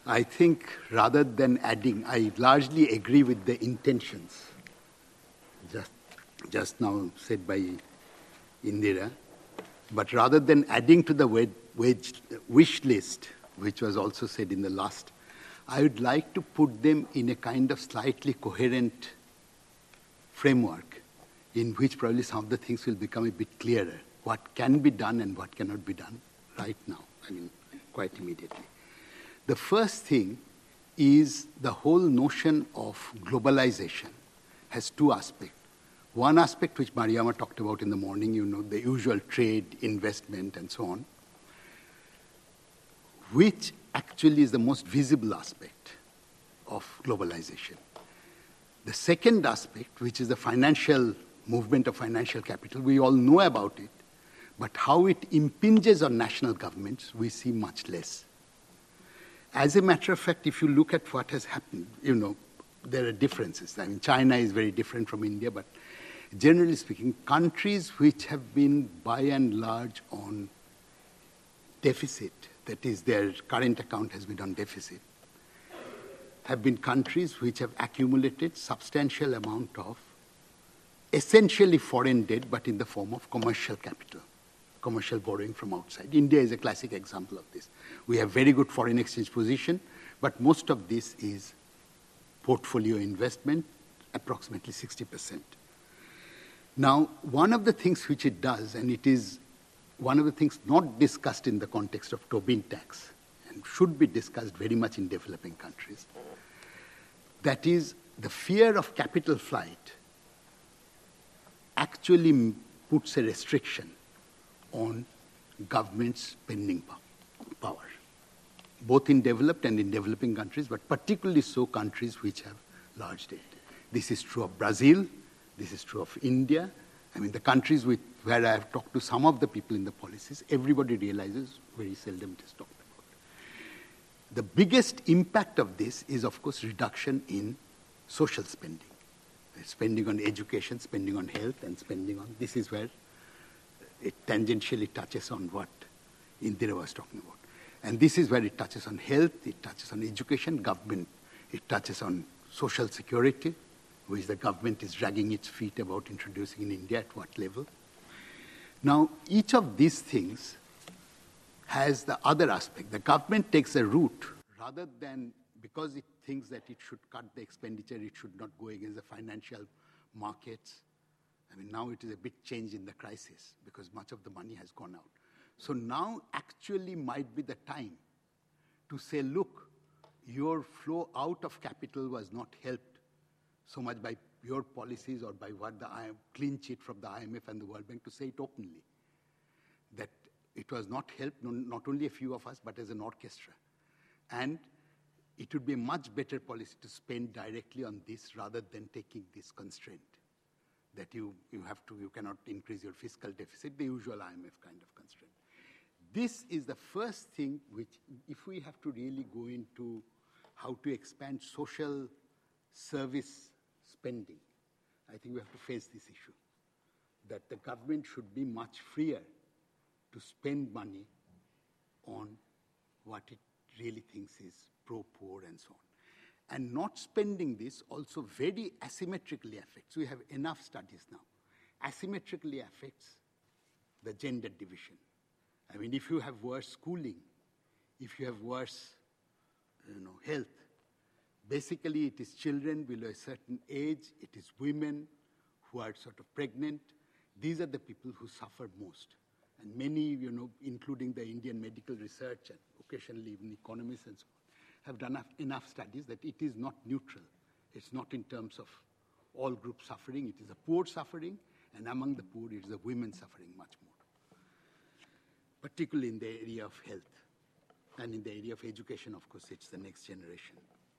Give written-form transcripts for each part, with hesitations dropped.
I think rather than adding, I largely agree with the intentions just now said by Indira. But rather than adding to the wish list, which was also said in the last, I would like to put them in a kind of slightly coherent framework in which probably some of the things will become a bit clearer. What can be done and what cannot be done right now, quite immediately. The first thing is the whole notion of globalization has two aspects. One aspect which Mariama talked about in the morning, the usual trade, investment, and so on, which actually is the most visible aspect of globalization. The second aspect, which is the financial movement of financial capital, we all know about it, but how it impinges on national governments, we see much less. As a matter of fact, if you look at what has happened, there are differences. China is very different from India, but generally speaking, countries which have been by and large on deficit, that is, their current account has been on deficit, have been countries which have accumulated substantial amount of essentially foreign debt, but in the form of commercial capital, commercial borrowing from outside. India is a classic example of this. We have very good foreign exchange position, but most of this is portfolio investment, approximately 60%. Now, one of the things which it does, and it is one of the things not discussed in the context of Tobin tax, and should be discussed very much in developing countries, that is the fear of capital flight actually puts a restriction on government spending power, both in developed and in developing countries, but particularly so countries which have large debt. This is true of Brazil. This is true of India. The countries where I have talked to some of the people in the policies, everybody realizes very seldom it is talked about. The biggest impact of this is, of course, reduction in social spending. Spending on education, spending on health, and spending on, this is where it tangentially touches on what Indira was talking about. And this is where it touches on health, it touches on education, government, it touches on social security, which the government is dragging its feet about introducing in India at what level. Now, each of these things has the other aspect. The government takes a route rather than, because it thinks that it should cut the expenditure, it should not go against the financial markets. Now it is a big change in the crisis because much of the money has gone out. So now actually might be the time to say, look, your flow out of capital was not helped so much by your policies or by what the clean sheet from the IMF and the World Bank, to say it openly, that it was not helped, not only a few of us, but as an orchestra. And it would be a much better policy to spend directly on this rather than taking this constraint that you cannot increase your fiscal deficit, the usual IMF kind of constraint. This is the first thing which, if we have to really go into how to expand social service spending, I think we have to face this issue, that the government should be much freer to spend money on what it really thinks is pro-poor and so on. And not spending this also very asymmetrically affects, we have enough studies now, asymmetrically affects the gender division. If you have worse schooling, if you have worse health, basically it is children below a certain age, it is women who are sort of pregnant. These are the people who suffer most. And many, including the Indian medical research and occasionally even economists and so on, have done enough studies that it is not neutral. It's not in terms of all groups suffering. It is the poor suffering, and among the poor, it is the women suffering much more, particularly in the area of health. And in the area of education, of course, it's the next generation.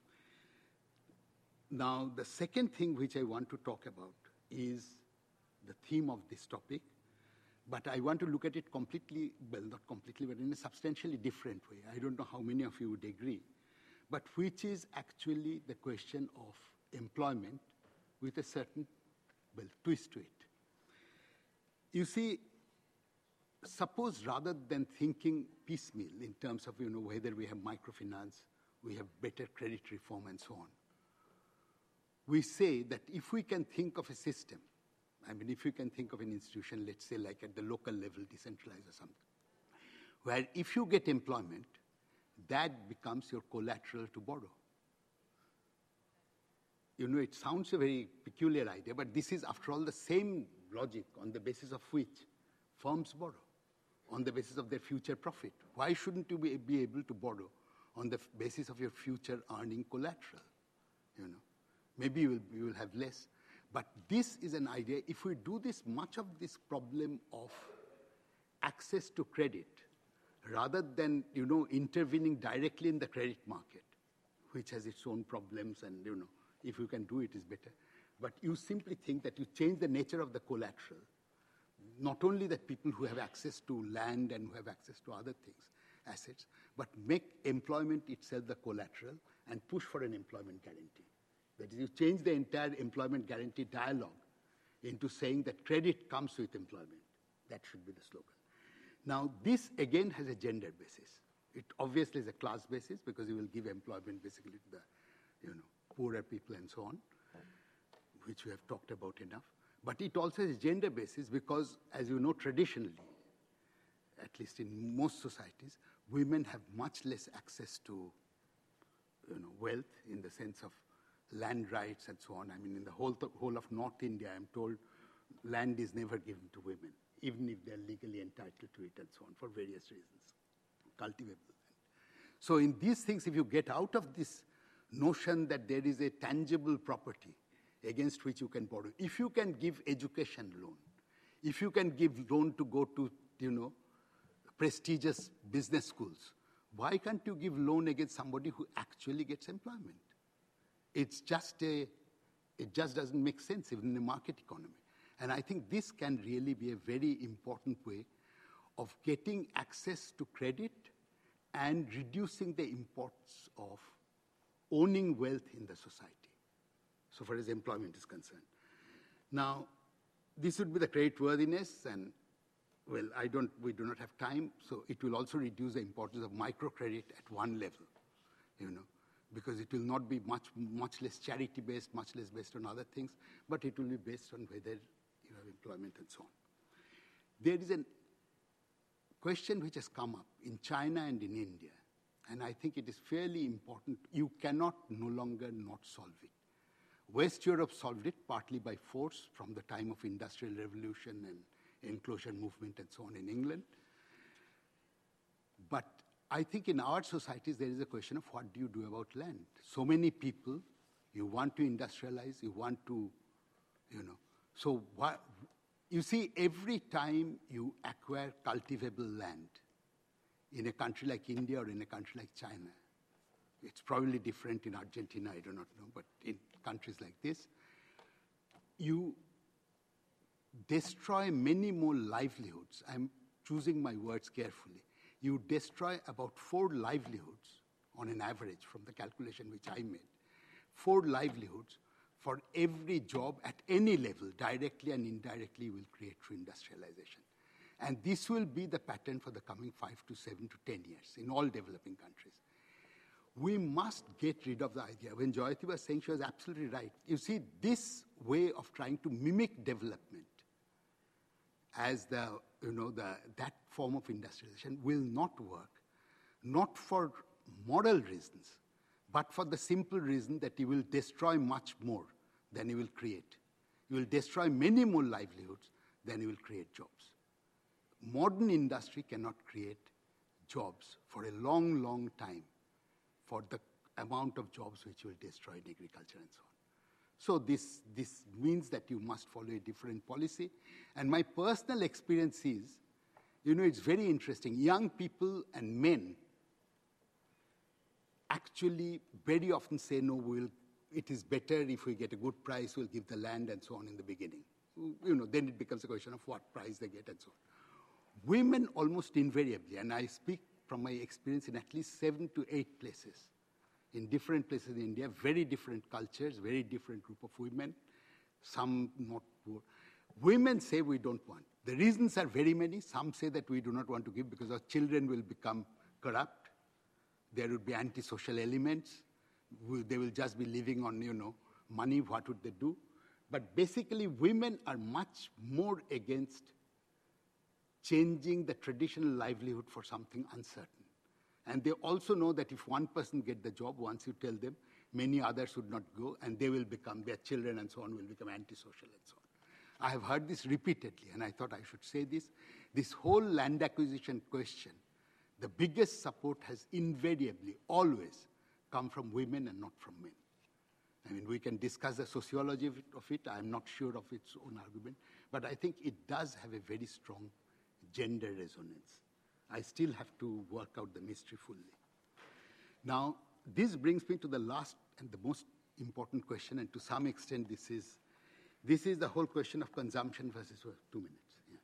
Now, the second thing which I want to talk about is the theme of this topic, but I want to look at it completely, well, not completely, but in a substantially different way. I don't know how many of you would agree, but which is actually the question of employment with a certain, twist to it. You see, suppose rather than thinking piecemeal in terms of, whether we have microfinance we have better credit reform and so on. We say that if we can think of a system, I mean, if you can think of an institution, let's say like at the local level, decentralized or something, where if you get employment, that becomes your collateral to borrow. You know, it sounds a very peculiar idea, but this is, after all, the same logic on the basis of which firms borrow, on the basis of their future profit. Why shouldn't you be able to borrow on the basis of your future earning collateral? You know, maybe you will have less. But this is an idea. If we do this, much of this problem of access to credit, rather than, you know, intervening directly in the credit market, which has its own problems, and, you know, if you can do it, is better. But you simply think that you change the nature of the collateral, not only that people who have access to land and who have access to other things, assets, but make employment itself the collateral and push for an employment guarantee. That is, you change the entire employment guarantee dialogue into saying that credit comes with employment. That should be the slogan. Now, this again has a gender basis. It obviously is a class basis because you will give employment basically to the, you know, poorer people and so on, which we have talked about enough. But it also has a gender basis because, as you know, traditionally, at least in most societies, women have much less access to, you know, wealth in the sense of land rights and so on. I mean, in the whole of North India, I'm told land is never given to women, even if they're legally entitled to it and so on, for various reasons, cultivable land. So in these things, if you get out of this notion that there is a tangible property against which you can borrow, if you can give education loan, if you can give loan to go to, you know, prestigious business schools, why can't you give loan against somebody who actually gets employment? It just doesn't make sense even in a market economy. And I think this can really be a very important way of getting access to credit and reducing the importance of owning wealth in the society, so far as employment is concerned. Now, this would be the creditworthiness, and, well, we do not have time, so it will also reduce the importance of microcredit at one level, you know, because it will not be much less charity-based, much less based on other things, but it will be based on whether you have employment and so on. There is a question which has come up in China and in India, and I think it is fairly important. You cannot no longer not solve it. West Europe solved it partly by force from the time of Industrial Revolution and enclosure movement and so on in England. But I think in our societies, there is a question of what do you do about land? So many people, you want to industrialize, you want to, you know. So what, you see, every time you acquire cultivable land in a country like India or in a country like China, it's probably different in Argentina, I do not know, but in countries like this, you destroy many more livelihoods. I'm choosing my words carefully. You destroy about 4 livelihoods on an average from the calculation which I made. 4 livelihoods for every job at any level, directly and indirectly, will create through industrialization. And this will be the pattern for the coming 5 to 7 to 10 years in all developing countries. We must get rid of the idea. When Jayati was saying, she was absolutely right. You see, this way of trying to mimic development as that form of industrialization will not work, not for moral reasons, but for the simple reason that you will destroy much more than you will create. You will destroy many more livelihoods than you will create jobs. Modern industry cannot create jobs for a long, long time for the amount of jobs which will destroy in agriculture and so on. So this means that you must follow a different policy. And my personal experience is, it's very interesting. Young people and men actually very often say, no, it is better if we get a good price, we'll give the land and so on in the beginning. Then it becomes a question of what price they get and so on. Women almost invariably, and I speak from my experience in at least 7 to 8 places, in different places in India, very different cultures, very different group of women, some not poor. Women say we don't want. The reasons are very many. Some say that we do not want to give because our children will become corrupt. There would be antisocial elements. They will just be living on, money. What would they do? But basically, women are much more against changing the traditional livelihood for something uncertain. And they also know that if one person gets the job, once you tell them, many others would not go, and they will become, their children and so on will become antisocial and so on. I have heard this repeatedly, and I thought I should say this. This whole land acquisition question, the biggest support has invariably, always, come from women and not from men. I mean, we can discuss the sociology of it. I'm not sure of its own argument, but I think it does have a very strong gender resonance. I still have to work out the mystery fully. Now, this brings me to the last and the most important question, and to some extent this is the whole question of consumption versus 2 minutes. Yeah.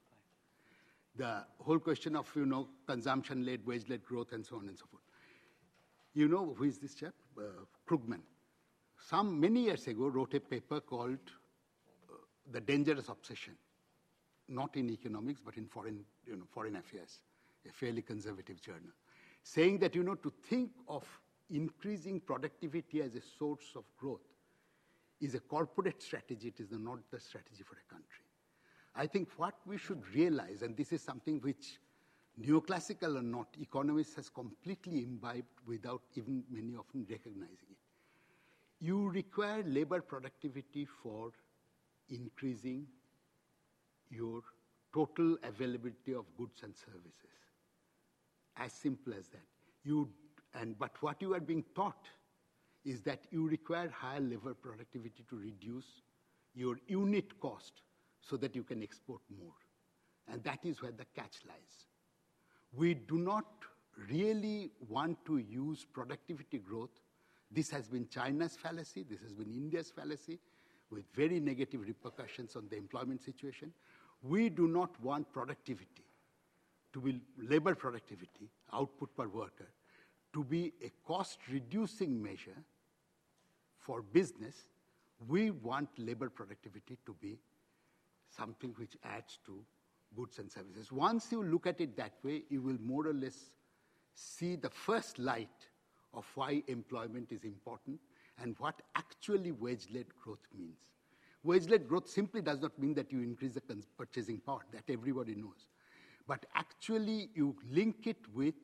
The whole question of, consumption-led, wage-led growth, and so on and so forth. You know who is this chap? Krugman. Many years ago, wrote a paper called The Dangerous Obsession, not in economics, but in foreign affairs, a fairly conservative journal, saying that, to think of increasing productivity as a source of growth is a corporate strategy. It is not the strategy for a country. I think what we should realize, and this is something which neoclassical or not, economists has completely imbibed without even many often recognizing it. You require labor productivity for increasing your total availability of goods and services. As simple as that. But what you are being taught is that you require higher labor productivity to reduce your unit cost so that you can export more. And that is where the catch lies. We do not really want to use productivity growth. This has been China's fallacy. This has been India's fallacy, with very negative repercussions on the employment situation. We do not want productivity to be labor productivity, output per worker, to be a cost-reducing measure for business. We want labor productivity to be something which adds to goods and services. Once you look at it that way, you will more or less see the first light of why employment is important and what actually wage-led growth means. Wage-led growth simply does not mean that you increase the purchasing power. That everybody knows. But actually, you link it with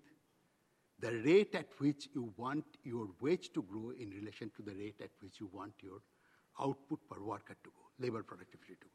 the rate at which you want your wage to grow in relation to the rate at which you want your output per worker to grow, labor productivity to grow.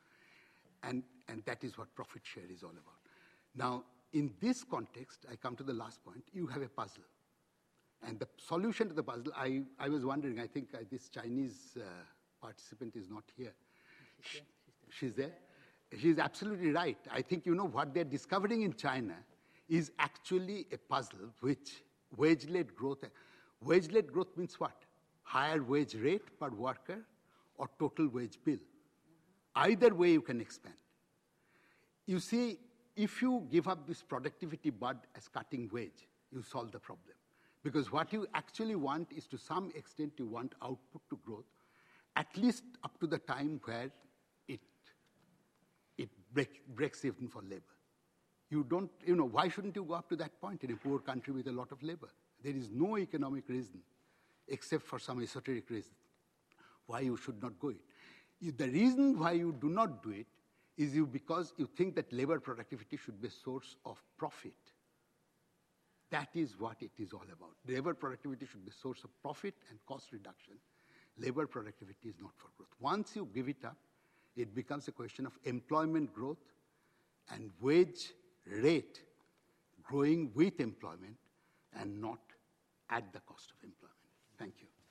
And that is what profit share is all about. Now, in this context, I come to the last point. You have a puzzle. And the solution to the puzzle, I was wondering, I think this Chinese participant is not here. She's there? She's absolutely right. I think, what they're discovering in China is actually a puzzle which wage-led growth means what? Higher wage rate per worker or total wage bill. Either way you can expand. You see, if you give up this productivity bud as cutting wage, you solve the problem. Because what you actually want is, to some extent, you want output to growth, at least up to the time where it breaks even for labor. You don't, why shouldn't you go up to that point in a poor country with a lot of labor? There is no economic reason, except for some esoteric reason, why you should not go it. The reason why you do not do it is because you think that labor productivity should be a source of profit. That is what it is all about. Labor productivity should be a source of profit and cost reduction. Labor productivity is not for growth. Once you give it up, it becomes a question of employment growth and wage rate growing with employment and not at the cost of employment. Thank you.